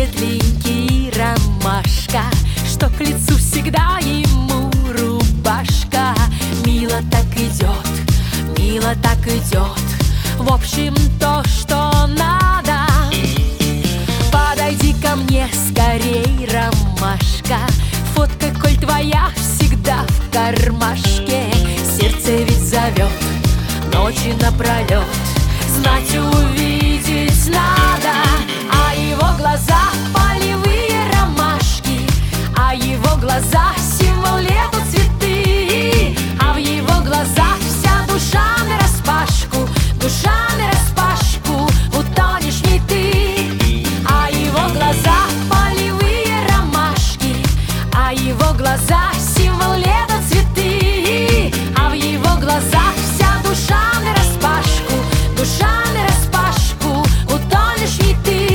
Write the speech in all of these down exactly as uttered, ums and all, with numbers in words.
светленький ромашка, что к лицу всегда ему рубашка. Мило так идет, мило так идет, в общем то, что надо. Подойди ко мне скорей, ромашка, фотка, коль твоя, всегда в кармашке. Сердце ведь зовет ночи напролет, знать увидеть надо. А его глаза полевые ромашки, а его глаза символ лета цветы, а в его глазах вся душа нараспашку, душа нараспашку, утонешь не ты. А его глаза полевые ромашки, а его глаза символ лета цветы, а в его глазах вся душа нараспашку, душа нараспашку, утонешь не ты.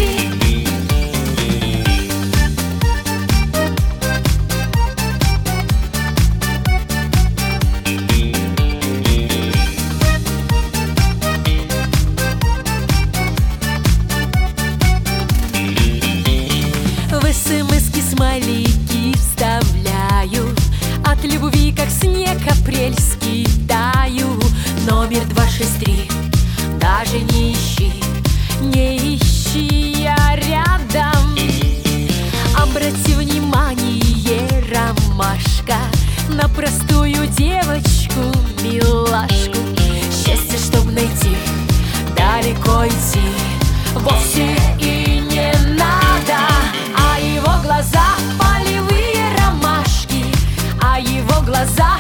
В смс-ки смайлики вставляю, от любви, как снег апрельский, таю. Номер два шесть три даже не ищи, не ищи, я рядом. Обрати внимание, ромашка, на простую девочку, милашку. Счастье, чтоб найти, далеко идти вовсе и не надо. А его глаза полевые ромашки, а его глаза